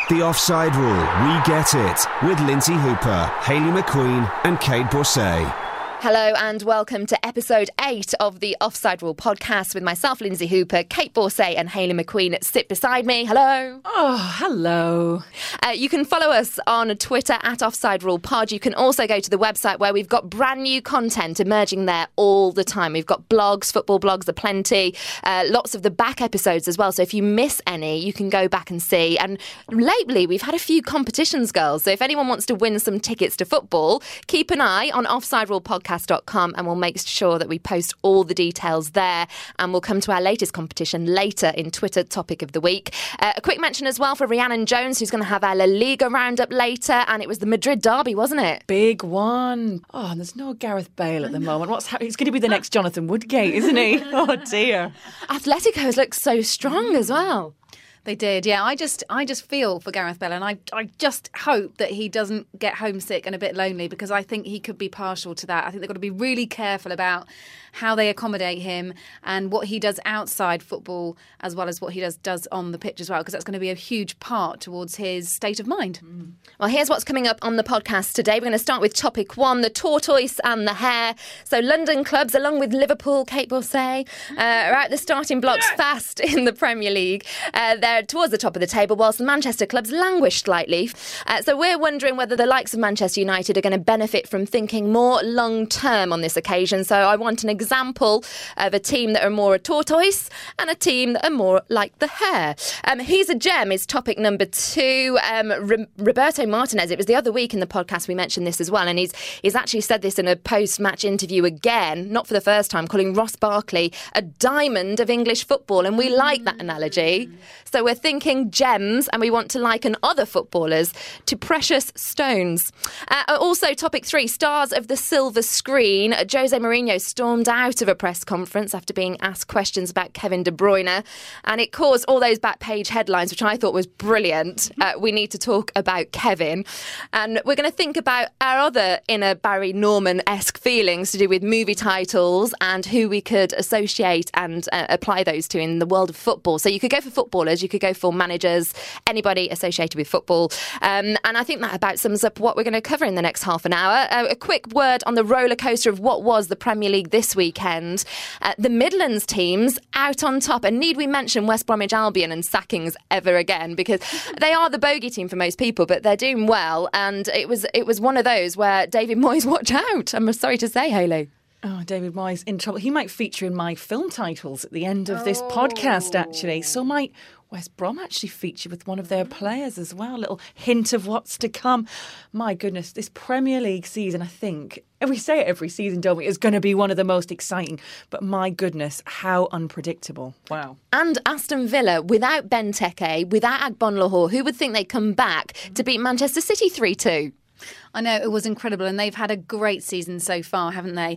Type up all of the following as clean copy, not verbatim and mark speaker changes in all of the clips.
Speaker 1: The Offside Rule, We Get It, with Lindsay Hooper, Hayley McQueen and Kate Borsay.
Speaker 2: Hello and welcome to episode 8 of the Offside Rule podcast with myself, Lindsay Hooper, Kate Borsay and Hayley McQueen sit beside me. Hello.
Speaker 3: Oh, hello.
Speaker 2: You can follow us on Twitter at Offside Rule Pod. You can also go to the website where we've got brand new content emerging there all the time. We've got blogs, football blogs aplenty, lots of the back episodes as well. So if you miss any, you can go back and see. And lately, we've had a few competitions, girls. So if anyone wants to win some tickets to football, keep an eye on offsiderulepodcast.com and we'll make sure that we post all the details there, and we'll come to our latest competition later in Twitter Topic of the Week. A quick mention as well for Rhiannon Jones, who's going to have our La Liga roundup later, and it was the Madrid derby, wasn't it?
Speaker 3: Big one. Oh, and there's no Gareth Bale at the moment. What's happening? He's going to be the next Jonathan Woodgate, isn't he? Oh dear.
Speaker 2: Atletico has looked so strong as well.
Speaker 4: They did, yeah. I just feel for Gareth Bale, and I just hope that he doesn't get homesick and a bit lonely, because I think he could be partial to that. I think they've got to be really careful about how they accommodate him and what he does outside football as well as what he does on the pitch as well, because that's going to be a huge part towards his state of mind.
Speaker 2: Well, here's what's coming up on the podcast today. We're going to start with topic 1, the tortoise and the hare. So London clubs, along with Liverpool, Kate Borsay, are out the starting blocks fast in the Premier League. They're towards the top of the table, whilst the Manchester clubs languish slightly. So we're wondering whether the likes of Manchester United are going to benefit from thinking more long-term on this occasion. So I want an example of a team that are more a tortoise and a team that are more like the hare. He's a gem is topic number 2. Roberto Martinez, it was the other week in the podcast we mentioned this as well, and he's actually said this in a post-match interview again, not for the first time, calling Ross Barkley a diamond of English football, and we like that analogy. So we're thinking gems, and we want to liken other footballers to precious stones. Also, topic 3, stars of the silver screen. Jose Mourinho stormed out of a press conference after being asked questions about Kevin De Bruyne, and it caused all those back page headlines, which I thought was brilliant. We need to talk about Kevin, and we're going to think about our other inner Barry Norman-esque feelings to do with movie titles and who we could associate and apply those to in the world of football. So you could go for footballers, you could go for managers, anybody associated with football. And I think that about sums up what we're going to cover in the next half an hour. A quick word on the roller coaster of what was the Premier League this weekend. The Midlands teams out on top. And need we mention West Bromwich Albion and sackings ever again? Because they are the bogey team for most people, but they're doing well. And it was one of those where David Moyes, watch out. I'm sorry to say, Hayley.
Speaker 3: Oh, David Moyes in trouble. He might feature in my film titles at the end of this podcast, actually. So might West Brom actually feature with one of their players as well. A little hint of what's to come. My goodness, this Premier League season, I think, and we say it every season, don't we, is going to be one of the most exciting. But my goodness, how unpredictable. Wow.
Speaker 2: And Aston Villa, without Benteke, without Agbonlahor, who would think they'd come back to beat Manchester City 3-2?
Speaker 4: I know, it was incredible, and they've had a great season so far, haven't they?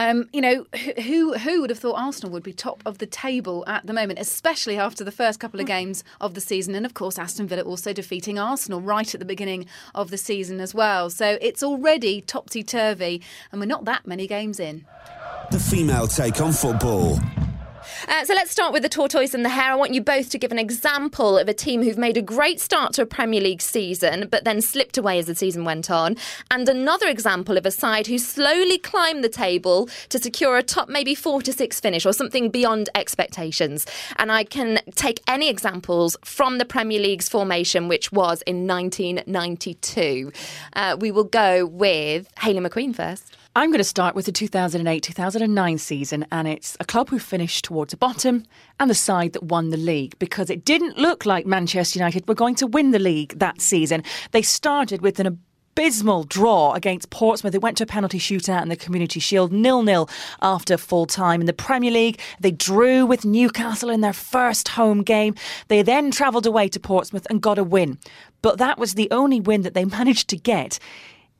Speaker 4: Who would have thought Arsenal would be top of the table at the moment, especially after the first couple of games of the season, and of course Aston Villa also defeating Arsenal right at the beginning of the season as well. So it's already topsy-turvy, and we're not that many games in.
Speaker 1: The female take on football.
Speaker 2: So let's start with the tortoise and the hare. I want you both to give an example of a team who've made a great start to a Premier League season, but then slipped away as the season went on. And another example of a side who slowly climbed the table to secure a top maybe 4 to 6 finish or something beyond expectations. And I can take any examples from the Premier League's formation, which was in 1992. We will go with Hayley McQueen first.
Speaker 3: I'm going to start with the 2008-2009 season, and it's a club who finished towards the bottom and the side that won the league, because it didn't look like Manchester United were going to win the league that season. They started with an abysmal draw against Portsmouth. They went to a penalty shootout in the Community Shield, 0-0 after full time. In the Premier League, they drew with Newcastle in their first home game. They then travelled away to Portsmouth and got a win. But that was the only win that they managed to get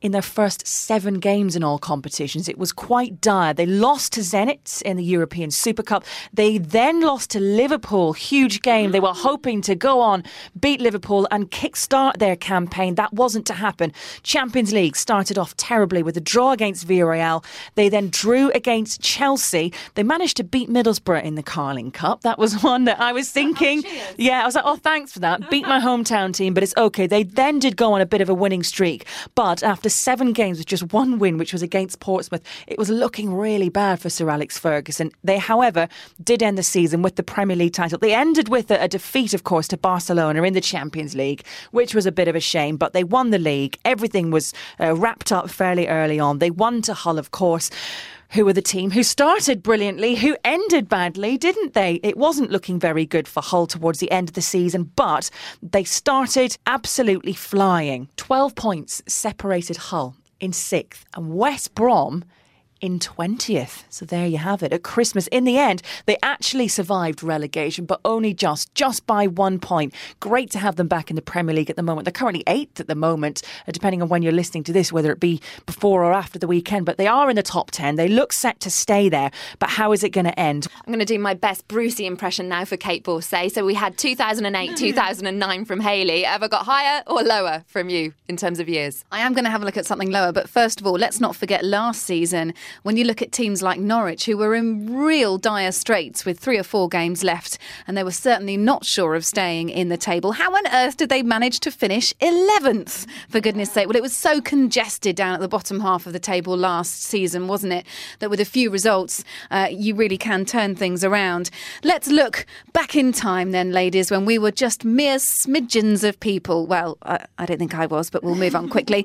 Speaker 3: in their first 7 games in all competitions. It was quite dire. They lost to Zenit in the European Super Cup. They then lost to Liverpool. Huge game. They were hoping to go on, beat Liverpool and kickstart their campaign. That wasn't to happen. Champions League started off terribly with a draw against Villarreal. They then drew against Chelsea. They managed to beat Middlesbrough in the Carling Cup. That was one that I was thinking. I was like, oh, thanks for that. Beat my hometown team, but it's okay. They then did go on a bit of a winning streak. But after 7 games with just 1 win, which was against Portsmouth, it was looking really bad for Sir Alex Ferguson. They, however, did end the season with the Premier League title. They ended with a defeat, of course, to Barcelona in the Champions League, which was a bit of a shame. But they won the league. Everything was wrapped up fairly early on. They won to Hull, of course, who were the team who started brilliantly, who ended badly, didn't they? It wasn't looking very good for Hull towards the end of the season, but they started absolutely flying. 12 points separated Hull in 6th and West Brom in 20th. So there you have it. At Christmas, in the end, they actually survived relegation, but only just by 1 point. Great to have them back in the Premier League at the moment. They're currently 8th at the moment, depending on when you're listening to this, whether it be before or after the weekend. But they are in the top 10. They look set to stay there. But how is it going to end?
Speaker 2: I'm going to do my best Brucey impression now for Kait Borsay. So we had 2008, 2009 from Hayley. Have I got higher or lower from you in terms of years?
Speaker 4: I am going to have a look at something lower, but first of all, let's not forget last season when you look at teams like Norwich, who were in real dire straits with 3 or 4 games left, and they were certainly not sure of staying in the table. How on earth did they manage to finish 11th, for goodness sake? Well, it was so congested down at the bottom half of the table last season, wasn't it, that with a few results, you really can turn things around. Let's look back in time then, ladies, when we were just mere smidgens of people. Well, I don't think I was, but we'll move on quickly.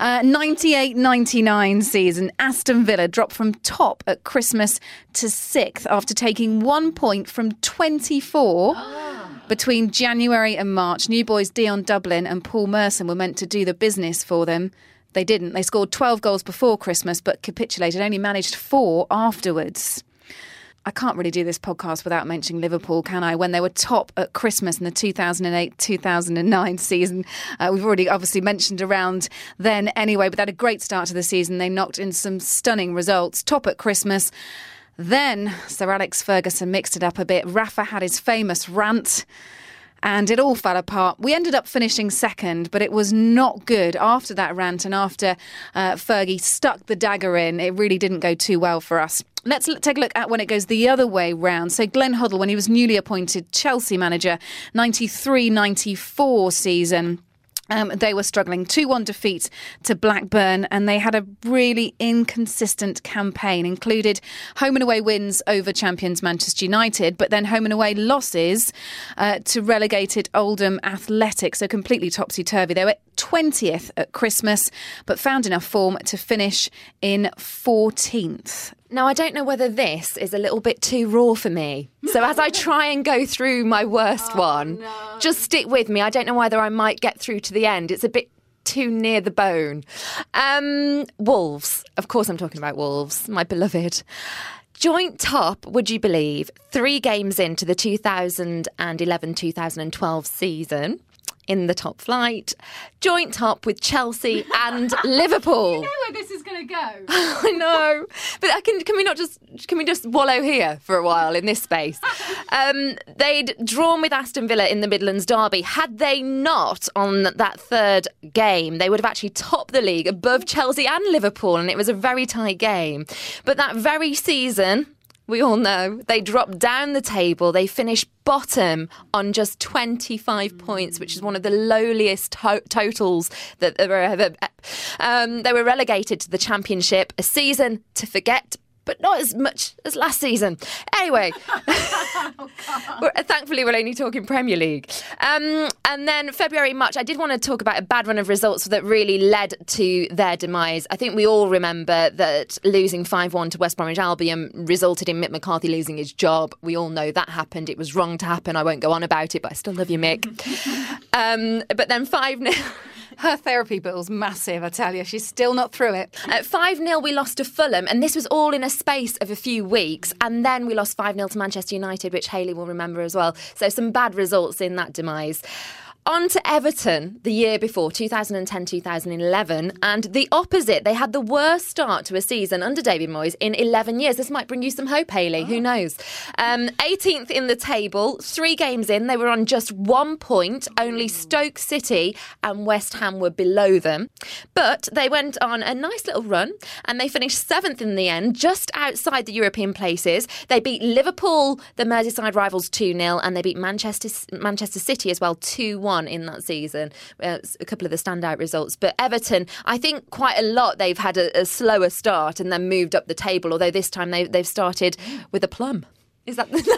Speaker 4: 98-99 season, Aston Villa dropped from top at Christmas to 6th after taking 1 point from 24 between January and March. New boys Dion Dublin and Paul Merson were meant to do the business for them. They didn't. They scored 12 goals before Christmas but capitulated, only managed 4 afterwards. I can't really do this podcast without mentioning Liverpool, can I? When they were top at Christmas in the 2008-2009 season. We've already obviously mentioned around then anyway, but they had a great start to the season. They knocked in some stunning results. Top at Christmas. Then Sir Alex Ferguson mixed it up a bit. Rafa had his famous rant. And it all fell apart. We ended up finishing 2nd, but it was not good after that rant and after Fergie stuck the dagger in. It really didn't go too well for us. Let's take a look at when it goes the other way round. So Glenn Hoddle, when he was newly appointed Chelsea manager, 93-94 season. They were struggling. 2-1 defeat to Blackburn, and they had a really inconsistent campaign. Included home and away wins over champions Manchester United, but then home and away losses to relegated Oldham Athletic, so completely topsy-turvy. They were 20th at Christmas, but found enough form to finish in 14th.
Speaker 2: Now, I don't know whether this is a little bit too raw for me. So as I try and go through my worst one, just stick with me. I don't know whether I might get through to the end. It's a bit too near the bone. Wolves. Of course I'm talking about Wolves, my beloved. Joint top, would you believe, 3 games into the 2011-2012 season. In the top flight, joint top with Chelsea and Liverpool.
Speaker 4: You know where this is going to go.
Speaker 2: I know, but can we just wallow here for a while in this space? They'd drawn with Aston Villa in the Midlands derby. Had they not on that 3rd game, they would have actually topped the league above Chelsea and Liverpool, and it was a very tight game. But that very season, we all know, they dropped down the table. They finished bottom on just 25 points, which is one of the lowliest totals that there were ever. They were relegated to the Championship, a season to forget, but not as much as last season. Anyway, thankfully we're only talking Premier League. And then February, March, I did want to talk about a bad run of results that really led to their demise. I think we all remember that losing 5-1 to West Bromwich Albion resulted in Mick McCarthy losing his job. We all know that happened. It was wrong to happen. I won't go on about it, but I still love you, Mick. But then 5-0...
Speaker 4: Her therapy bill's massive, I tell you. She's still not through it.
Speaker 2: 5-0 we lost to Fulham, and this was all in a space of a few weeks. And then we lost 5-0 to Manchester United, which Hayley will remember as well. So some bad results in that demise. On to Everton the year before, 2010-2011, and the opposite. They had the worst start to a season under David Moyes in 11 years. This might bring you some hope, Hayley. Who knows? 18th in the table, 3 games in. They were on just 1 point. Only Stoke City and West Ham were below them. But they went on a nice little run, and they finished 7th in the end, just outside the European places. They beat Liverpool, the Merseyside rivals, 2-0, and they beat Manchester City as well, 2-1 in that season. A couple of the standout results. But Everton, I think quite a lot they've had a slower start and then moved up the table, although this time they've started with a plum. Is that the...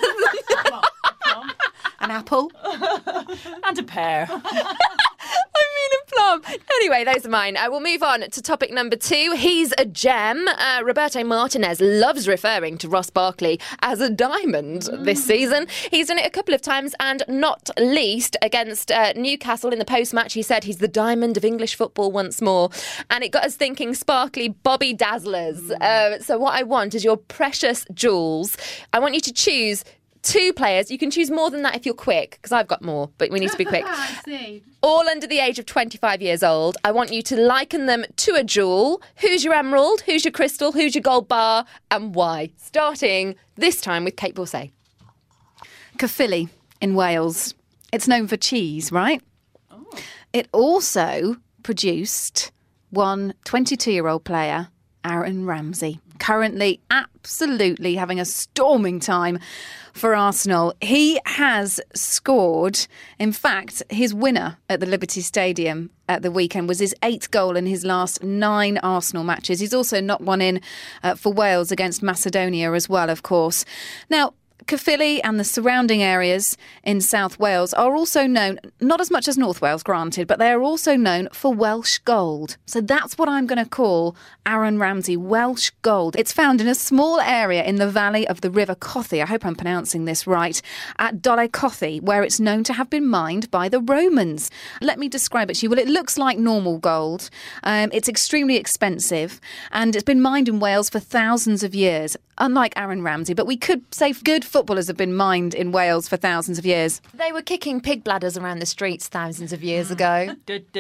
Speaker 4: An apple?
Speaker 3: And a pear.
Speaker 2: A plum. Anyway, those are mine. We'll move on to topic number 2. He's a gem. Roberto Martinez loves referring to Ross Barkley as a diamond this season. He's done it a couple of times, and not least against Newcastle in the post-match. He said he's the diamond of English football once more. And it got us thinking sparkly Bobby Dazzlers. So what I want is your precious jewels. I want you to choose 2 players. You can choose more than that if you're quick, because I've got more, but we need to be quick.
Speaker 4: I see.
Speaker 2: All under the age of 25 years old. I want you to liken them to a jewel. Who's your emerald? Who's your crystal? Who's your gold bar? And why? Starting this time with Kate Borsay.
Speaker 4: Caerphilly in Wales. It's known for cheese, right? Oh. It also produced one 22-year-old player, Aaron Ramsey, currently absolutely having a storming time for Arsenal. He has scored, in fact, his winner at the Liberty Stadium at the weekend was his 8th goal in his last 9 Arsenal matches. He's also knocked one in for Wales against Macedonia as well, of course. Now, Caerphilly and the surrounding areas in South Wales are also known, not as much as North Wales, granted, but they are also known for Welsh gold. So that's what I'm going to call Aaron Ramsey, Welsh gold. It's found in a small area in the valley of the River Cothi, I hope I'm pronouncing this right, at Dole Cothi, where it's known to have been mined by the Romans. Let me describe it to you. Well, it looks like normal gold. It's extremely expensive, and it's been mined in Wales for thousands of years, unlike Aaron Ramsey. But we could say good footballers have been mined in Wales for thousands of years.
Speaker 2: They were kicking pig bladders around the streets thousands of years ago.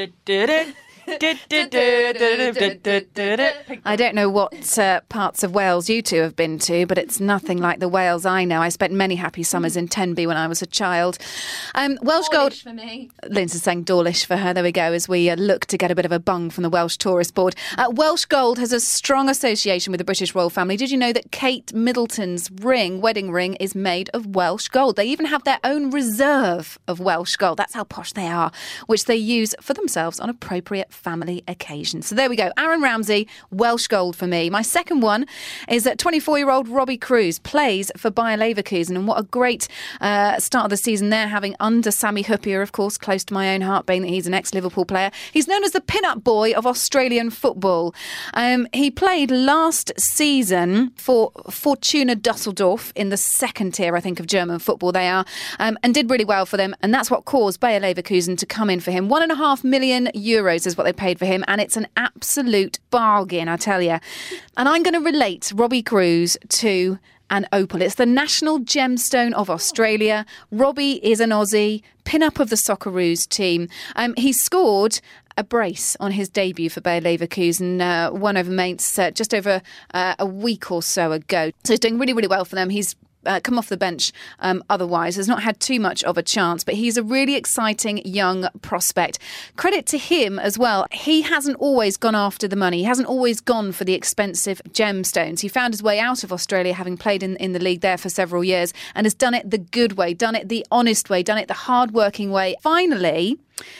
Speaker 4: I don't know what parts of Wales you two have been to, but it's nothing like the Wales I know. I spent many happy summers in Tenby when I was a child. Welsh gold
Speaker 2: for me.
Speaker 4: Lindsay's saying Dawlish for her. There we go, as we look to get a bit of a bung from the Welsh Tourist Board. Welsh gold has a strong association with the British royal family. Did you know that Kate Middleton's wedding ring, is made of Welsh gold? They even have their own reserve of Welsh gold. That's how posh they are, which they use for themselves on appropriate family occasions. So there we go. Aaron Ramsey, Welsh gold for me. My second one is that 24-year-old Robbie Cruz plays for Bayer Leverkusen, and what a great start of the season they're having under Sami Hyypiä, of course, close to my own heart, being that he's an ex-Liverpool player. He's known as the pin-up boy of Australian football. He played last season for Fortuna Dusseldorf in the second tier, I think, of German football they are, and did really well for them, and that's what caused Bayer Leverkusen to come in for him. €1.5 million is what they paid for him, and it's an absolute bargain, I tell you. And I'm going to relate Robbie Cruz to an opal. It's the national gemstone of Australia. Robbie is an Aussie, pin-up of the Socceroos team. He scored a brace on his debut for Bayer Leverkusen, won over Mainz just over a week or so ago. So he's doing really, really well for them. He's come off the bench otherwise, has not had too much of a chance, but he's a really exciting young prospect. Credit to him as well. He hasn't always gone after the money. He hasn't always gone for the expensive gemstones. He found his way out of Australia, having played in the league there for several years, and has done it the good way, done it the honest way, done it the hard-working way. Finally,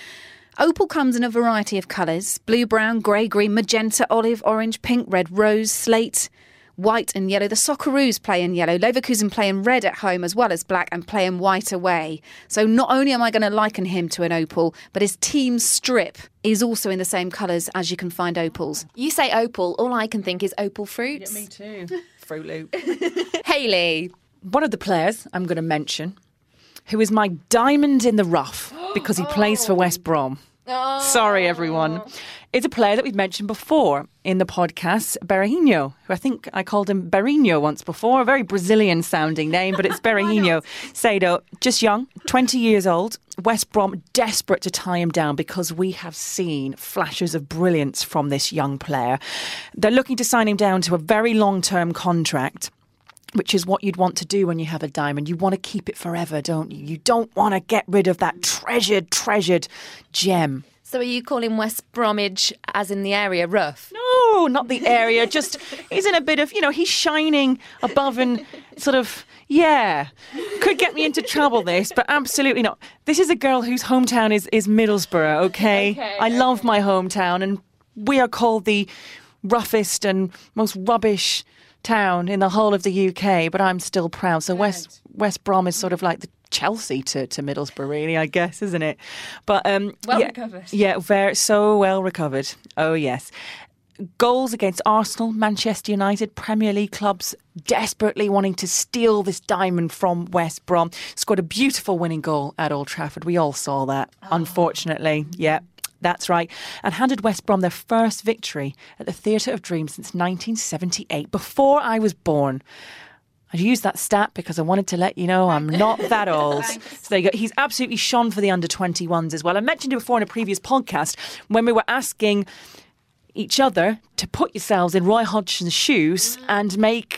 Speaker 4: opal comes in a variety of colours: blue, brown, grey, green, magenta, olive, orange, pink, red, rose, slate, white and yellow. The Socceroos play in yellow. Leverkusen play in red at home as well as black, and play in white away. So not only am I going to liken him to an opal, but his team strip is also in the same colours as you can find opals.
Speaker 2: You say opal, all I can think is opal fruits.
Speaker 3: Yeah, me too. Fruit Loop.
Speaker 2: Hayley.
Speaker 3: One of the players I'm going to mention, who is my diamond in the rough because he plays for West Brom. Sorry, everyone. is a player that we've mentioned before in the podcast, Berahino, who I think I called him Berinho once before. A very Brazilian-sounding name, but it's Berahino. Sado, just young, 20 years old. West Brom desperate to tie him down because we have seen flashes of brilliance from this young player. They're looking to sign him down to a very long-term contract, which is what you'd want to do when you have a diamond. You want to keep it forever, don't you? You don't want to get rid of that treasured gem.
Speaker 2: So are you calling West Bromwich, as in the area, rough?
Speaker 3: No, not the area. Just he's in a bit of, he's shining above and sort of, could get me into trouble, this, but absolutely not. This is a girl whose hometown is Middlesbrough, okay? I love my hometown, and we are called the roughest and most rubbish town in the whole of the UK, but I'm still proud. So West Brom is sort of like the Chelsea to Middlesbrough, really, I guess, isn't it? But
Speaker 2: recovered.
Speaker 3: Yeah, so well recovered. Oh yes. Goals against Arsenal, Manchester United, Premier League clubs desperately wanting to steal this diamond from West Brom. Scored a beautiful winning goal at Old Trafford. We all saw that, unfortunately. Yeah. That's right. And handed West Brom their first victory at the Theatre of Dreams since 1978, before I was born. I used that stat because I wanted to let you know I'm not that old. So there you go. He's absolutely shone for the under-21s as well. I mentioned it before in a previous podcast when we were asking each other to put yourselves in Roy Hodgson's shoes and make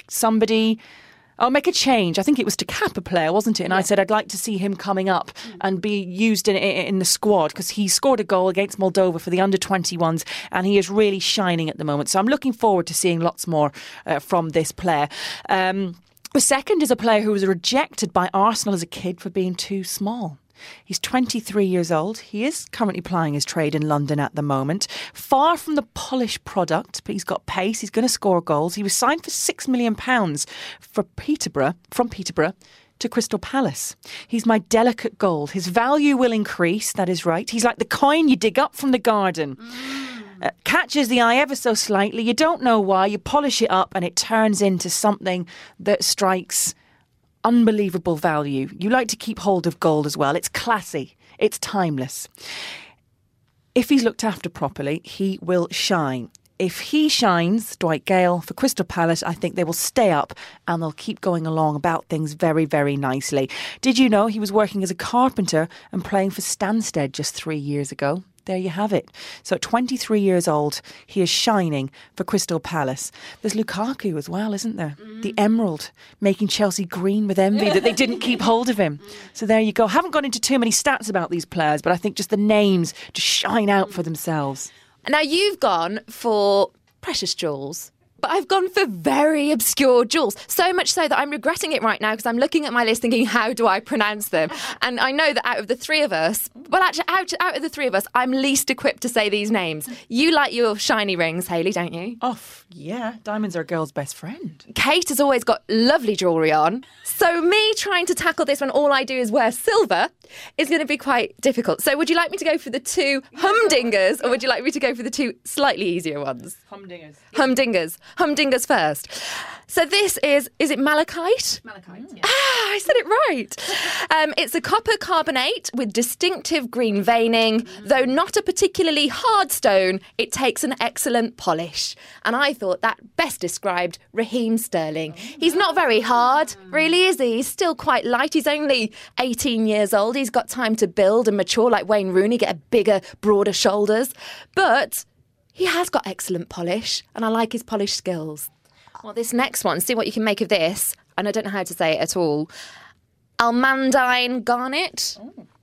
Speaker 3: a change. I think it was to cap a player, wasn't it? And I said I'd like to see him coming up and be used in the squad because he scored a goal against Moldova for the under-21s and he is really shining at the moment. So I'm looking forward to seeing lots more from this player. The second is a player who was rejected by Arsenal as a kid for being too small. He's 23 years old. He is currently plying his trade in London at the moment. Far from the polished product, but he's got pace. He's going to score goals. He was signed for £6 million from Peterborough to Crystal Palace. He's my delicate gold. His value will increase, that is right. He's like the coin you dig up from the garden. Catches the eye ever so slightly. You don't know why. You polish it up and it turns into something that strikes unbelievable value. You like to keep hold of gold as well. It's classy. It's timeless. If he's looked after properly, he will shine. If he shines, Dwight Gale, for Crystal Palace, I think they will stay up and they'll keep going along about things very, very nicely. Did you know he was working as a carpenter and playing for Stansted just 3 years ago? There you have it. So at 23 years old, he is shining for Crystal Palace. There's Lukaku as well, isn't there? The Emerald, making Chelsea green with envy that they didn't keep hold of him. So there you go. Haven't gone into too many stats about these players, but I think just the names just shine out for themselves.
Speaker 2: Now, you've gone for precious jewels. But I've gone for very obscure jewels. So much so that I'm regretting it right now because I'm looking at my list thinking, how do I pronounce them? And I know that out of the three of us, out of the three of us, I'm least equipped to say these names. You like your shiny rings, Hayley, don't you?
Speaker 3: Oh, yeah. Diamonds are a girl's best friend.
Speaker 2: Kate has always got lovely jewellery on. So me trying to tackle this when all I do is wear silver is going to be quite difficult. So would you like me to go for the two humdingers or would you like me to go for the two slightly easier ones? Humdingers. Humdingers first. So this is it malachite?
Speaker 4: Malachite, yeah.
Speaker 2: I said it right. It's a copper carbonate with distinctive green veining. Though not a particularly hard stone, it takes an excellent polish. And I thought that best described Raheem Sterling. He's not very hard, really, is he? He's still quite light. He's only 18 years old. He's got time to build and mature like Wayne Rooney, get a bigger, broader shoulders. But he has got excellent polish, and I like his polish skills. Well, this next one, see what you can make of this. And I don't know how to say it at all. Almandine garnet.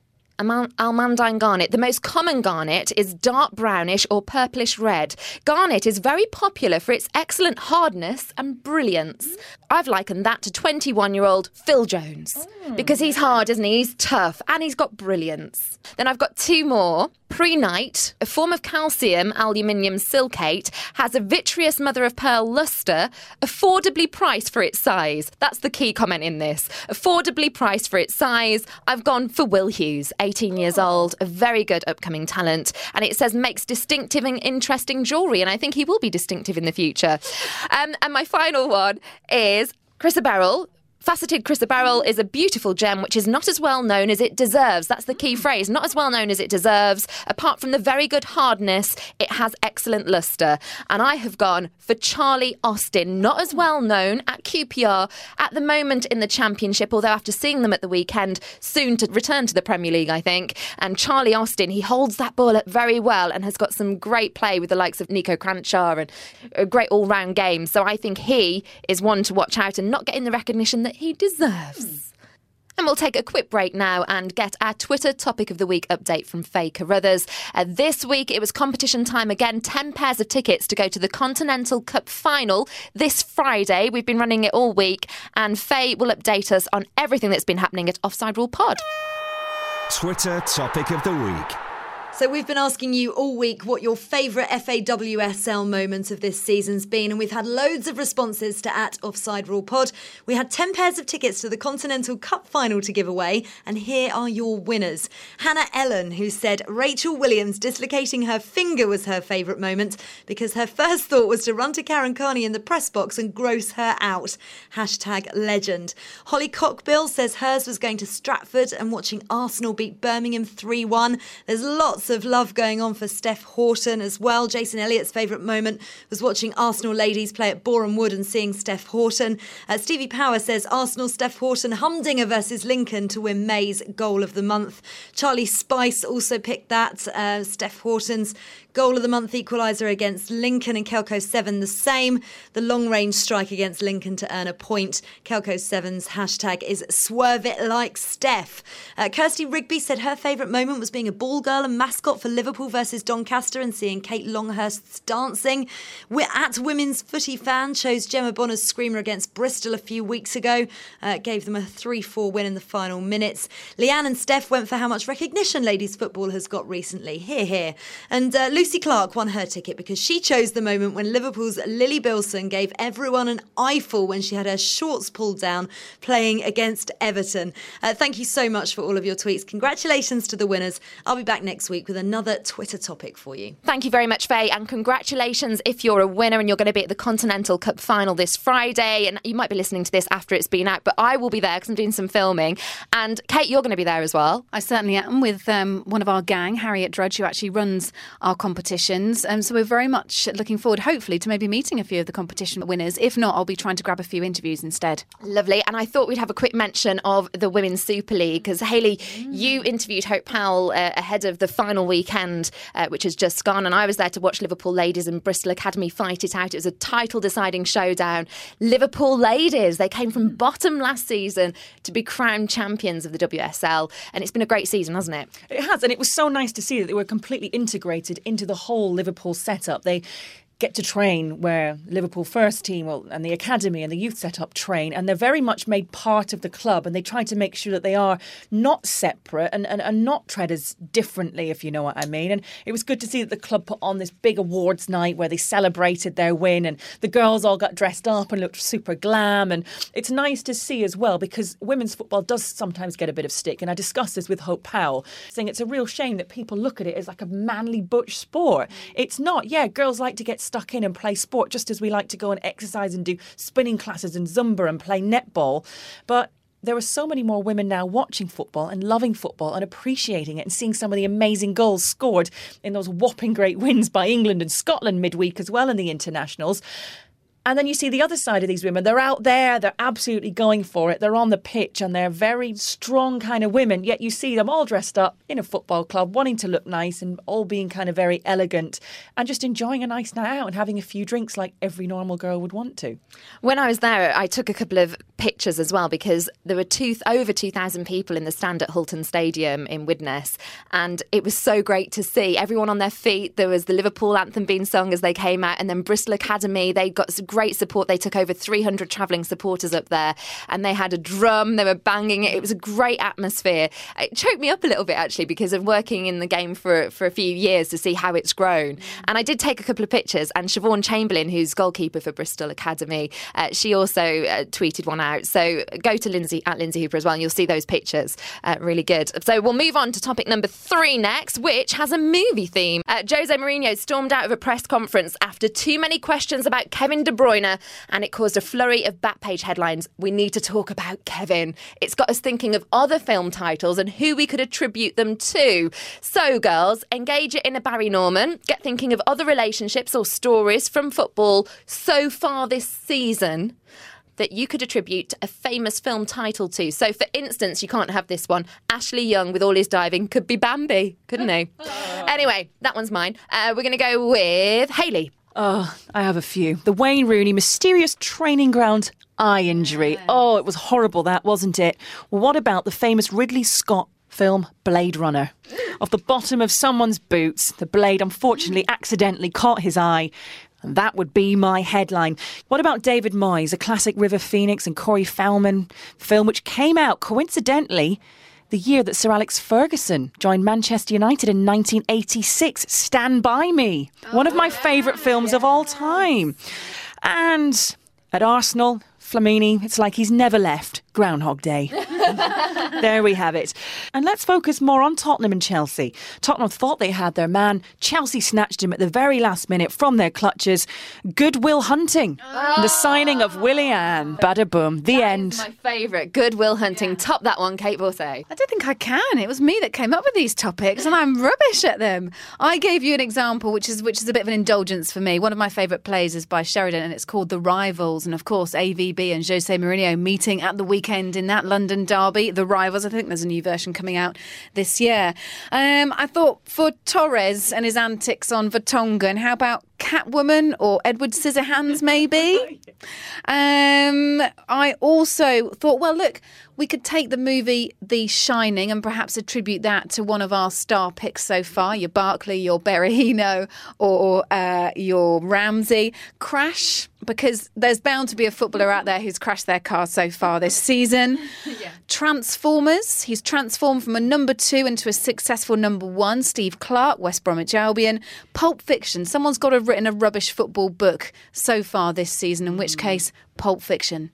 Speaker 2: Almandine garnet. The most common garnet is dark brownish or purplish red. Garnet is very popular for its excellent hardness and brilliance. I've likened that to 21-year-old Phil Jones because he's hard, isn't he? He's tough and he's got brilliance. Then I've got two more. Prehnite, a form of calcium aluminium silicate, has a vitreous mother-of-pearl lustre, affordably priced for its size. That's the key comment in this. Affordably priced for its size. I've gone for Will Hughes, 18 years old, a very good upcoming talent. And it says makes distinctive and interesting jewellery. And I think he will be distinctive in the future. And my final one is Chrysoberyl, Faceted chrysoberyl is a beautiful gem which is not as well known as it deserves. That's the key phrase, not as well known as it deserves. Apart from the very good hardness, it has excellent lustre. And I have gone for Charlie Austin, not as well known at QPR at the moment in the Championship, although after seeing them at the weekend, soon to return to the Premier League, I think. And Charlie Austin, he holds that ball up very well and has got some great play with the likes of Nico Cranchar and a great all-round game. So I think he is one to watch out and not getting the recognition that he deserves. And we'll take a quick break now and get our Twitter Topic of the Week update from Faye Carruthers. This week it was competition time again. 10 pairs of tickets to go to the Continental Cup final this Friday. We've been running it all week, and Faye will update us on everything that's been happening at Offside Rule Pod.
Speaker 1: Twitter Topic of the Week.
Speaker 5: So we've been asking you all week what your favourite FAWSL moment of this season's been, and we've had loads of responses to @OffsideRulePod. We had 10 pairs of tickets to the Continental Cup final to give away, and here are your winners. Hannah Ellen, who said Rachel Williams dislocating her finger was her favourite moment because her first thought was to run to Karen Carney in the press box and gross her out. #legend. Holly Cockbill says hers was going to Stratford and watching Arsenal beat Birmingham 3-1. There's lots of love going on for Steph Horton as well. Jason Elliott's favourite moment was watching Arsenal ladies play at Boreham Wood and seeing Steph Horton. Stevie Power says Arsenal Steph Horton Humdinger versus Lincoln to win May's goal of the month. Charlie Spice also picked that. Steph Horton's goal of the month equaliser against Lincoln, and Kelco 7 the same. The long range strike against Lincoln to earn a point. Kelco 7's hashtag is Swerve It Like Steph. Kirsty Rigby said her favourite moment was being a ball girl and mascot for Liverpool versus Doncaster and seeing Kate Longhurst's dancing. We're at Women's Footy Fan chose Gemma Bonner's screamer against Bristol a few weeks ago. Gave them a 3-4 win in the final minutes. Leanne and Steph went for how much recognition ladies football has got recently. Hear, hear. And Lucy Clark won her ticket because she chose the moment when Liverpool's Lily Bilson gave everyone an eyeful when she had her shorts pulled down playing against Everton. Thank you so much for all of your tweets. Congratulations to the winners. I'll be back next week with another Twitter topic for you.
Speaker 2: Thank you very much, Faye, and congratulations if you're a winner and you're going to be at the Continental Cup final this Friday. And you might be listening to this after it's been out, but I will be there because I'm doing some filming. And Kate, you're going to be there as well.
Speaker 4: I certainly am, with one of our gang, Harriet Drudge, who actually runs our competitions. So we're very much looking forward, hopefully, to maybe meeting a few of the competition winners. If not, I'll be trying to grab a few interviews instead.
Speaker 2: Lovely. And I thought we'd have a quick mention of the Women's Super League because, Hayley, you interviewed Hope Powell ahead of the final weekend, which has just gone. And I was there to watch Liverpool ladies and Bristol Academy fight it out. It was a title-deciding showdown. Liverpool ladies, they came from bottom last season to be crowned champions of the WSL. And it's been a great season, hasn't it?
Speaker 3: It has, and it was so nice to see that they were completely integrated into the whole Liverpool setup. They get to train where Liverpool first team and the academy and the youth setup train, and they're very much made part of the club, and they try to make sure that they are not separate and not tread as differently, if you know what I mean. And it was good to see that the club put on this big awards night where they celebrated their win, and the girls all got dressed up and looked super glam. And it's nice to see as well, because women's football does sometimes get a bit of stick, and I discussed this with Hope Powell, saying it's a real shame that people look at it as like a manly butch sport. It's not. Yeah, girls like to get stuck in and play sport just as we like to go and exercise and do spinning classes and Zumba and play netball. But there are so many more women now watching football and loving football and appreciating it and seeing some of the amazing goals scored in those whopping great wins by England and Scotland midweek as well in the internationals. And then you see the other side of these women. They're out there, they're absolutely going for it. They're on the pitch and they're very strong kind of women. Yet you see them all dressed up in a football club, wanting to look nice and all being kind of very elegant and just enjoying a nice night out and having a few drinks like every normal girl would want to.
Speaker 2: When I was there, I took a couple of pictures as well because there were over 2,000 people in the stand at Hulton Stadium in Widnes. And it was so great to see everyone on their feet. There was the Liverpool anthem being sung as they came out, and then Bristol Academy, they got some great support. They took over 300 travelling supporters up there, and they had a drum, they were banging it. It was a great atmosphere. It choked me up a little bit actually because of working in the game for a few years to see how it's grown. And I did take a couple of pictures, and Siobhan Chamberlain, who's goalkeeper for Bristol Academy, she also tweeted one out out. So go to Lindsay Hooper as well, and you'll see those pictures. Really good. So we'll move on to topic number 3 next, which has a movie theme. Jose Mourinho stormed out of a press conference after too many questions about Kevin De Bruyne, and it caused a flurry of back-page headlines. We need to talk about Kevin. It's got us thinking of other film titles and who we could attribute them to. So, girls, engage it in a Barry Norman. Get thinking of other relationships or stories from football so far this season that you could attribute a famous film title to. So, for instance, you can't have this one. Ashley Young, with all his diving, could be Bambi, couldn't he? Anyway, that one's mine. We're going to go with Hayley.
Speaker 3: Oh, I have a few. The Wayne Rooney mysterious training ground eye injury. Oh, it was horrible, that, wasn't it? Well, what about the famous Ridley Scott film Blade Runner? Off the bottom of someone's boots, the blade unfortunately accidentally caught his eye. And that would be my headline. What about David Moyes, a classic River Phoenix and Corey Feldman film which came out coincidentally the year that Sir Alex Ferguson joined Manchester United in 1986. Stand By Me. One of my favourite films of all time. And at Arsenal, Flamini, it's like he's never left. Groundhog Day. There we have it. And let's focus more on Tottenham and Chelsea. Tottenham thought they had their man. Chelsea snatched him at the very last minute from their clutches. Good Will Hunting. The signing of Willian. Bada boom. The end.
Speaker 2: My favourite. Good Will Hunting. Top that one, Kate Borsay.
Speaker 4: I don't think I can. It was me that came up with these topics, and I'm rubbish at them. I gave you an example, which is a bit of an indulgence for me. One of my favourite plays is by Sheridan, and it's called The Rivals. And of course, AVB and Jose Mourinho meeting at the weekend in that London derby, The Rivals. I think there's a new version coming out this year. I thought for Torres and his antics on Vertonghen, how about Catwoman or Edward Scissorhands maybe? I also thought, well, look, we could take the movie The Shining and perhaps attribute that to one of our star picks so far, your Barkley, your Berahino, or your Ramsey. Crash, because there's bound to be a footballer out there who's crashed their car so far this season. Transformers, he's transformed from a number 2 into a successful number 1. Steve Clark, West Bromwich Albion. Pulp Fiction, someone's got to have written a rubbish football book so far this season, in which case, Pulp Fiction.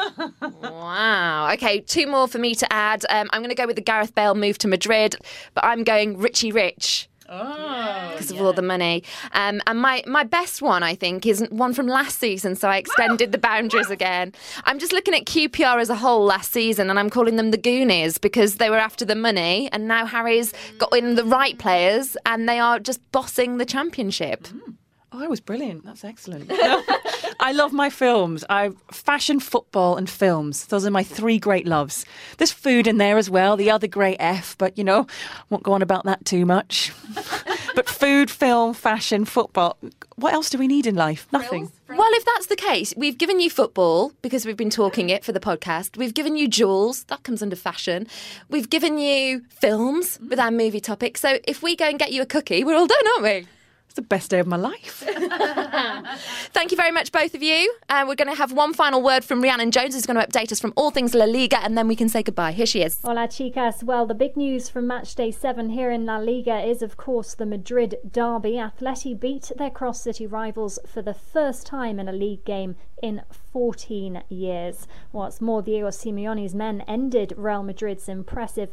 Speaker 2: Wow. Okay, 2 more for me to add. I'm going to go with the Gareth Bale move to Madrid, but I'm going Richie Rich. Because of all the money. And my best one, I think, is one from last season, so I extended the boundaries again. I'm just looking at QPR as a whole last season, and I'm calling them the Goonies because they were after the money, and now Harry's got in the right players, and they are just bossing the championship.
Speaker 3: Oh, it was brilliant. That's excellent. No, I love my films. Fashion, football and films. Those are my 3 great loves. There's food in there as well, the other great F, but, won't go on about that too much. But food, film, fashion, football. What else do we need in life? Nothing.
Speaker 2: Well, if that's the case, we've given you football because we've been talking it for the podcast. We've given you jewels. That comes under fashion. We've given you films with our movie topic. So if we go and get you a cookie, we're all done, aren't we?
Speaker 3: It's the best day of my life.
Speaker 2: Thank you very much, both of you. We're going to have one final word from Rhiannon Jones, who's going to update us from all things La Liga, and then we can say goodbye. Here she is.
Speaker 6: Hola, chicas. Well, the big news from matchday 7 here in La Liga is, of course, the Madrid derby. Atleti beat their cross-city rivals for the first time in a league game in 14 years. What's more, Diego Simeone's men ended Real Madrid's impressive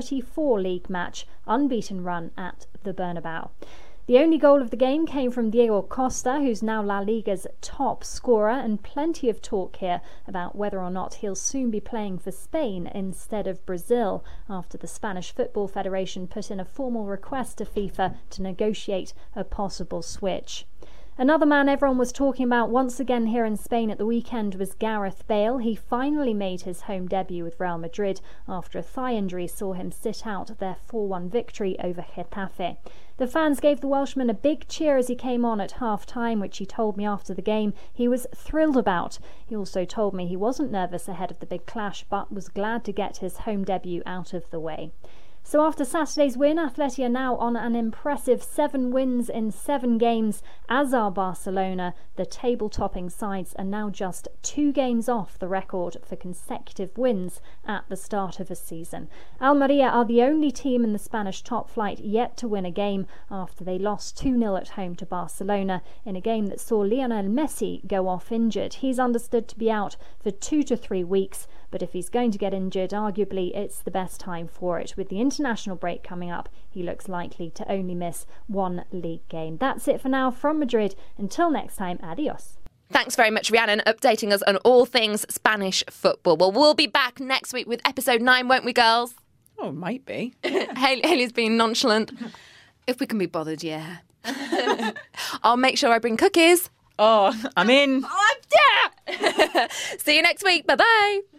Speaker 6: 34 league match unbeaten run at the Bernabeu. The only goal of the game came from Diego Costa, who's now La Liga's top scorer, and plenty of talk here about whether or not he'll soon be playing for Spain instead of Brazil, after the Spanish Football Federation put in a formal request to FIFA to negotiate a possible switch. Another man everyone was talking about once again here in Spain at the weekend was Gareth Bale. He finally made his home debut with Real Madrid after a thigh injury saw him sit out their 4-1 victory over Getafe. The fans gave the Welshman a big cheer as he came on at half-time, which he told me after the game he was thrilled about. He also told me he wasn't nervous ahead of the big clash, but was glad to get his home debut out of the way. So after Saturday's win, Atleti are now on an impressive 7 wins in 7 games, as are Barcelona. The table-topping sides are now just 2 games off the record for consecutive wins at the start of a season. Almeria are the only team in the Spanish top flight yet to win a game after they lost 2-0 at home to Barcelona in a game that saw Lionel Messi go off injured. He's understood to be out for 2 to 3 weeks, but if he's going to get injured, arguably it's the best time for it. With the international break coming up, he looks likely to only miss 1 league game. That's it for now from Madrid. Until next time, adios.
Speaker 2: Thanks very much, Rhiannon, updating us on all things Spanish football. Well, we'll be back next week with episode 9, won't we, girls?
Speaker 3: Oh, it might be.
Speaker 2: Hayley's being nonchalant.
Speaker 4: If we can be bothered, yeah.
Speaker 2: I'll make sure I bring cookies.
Speaker 3: Oh, I'm in.
Speaker 2: See you next week. Bye-bye.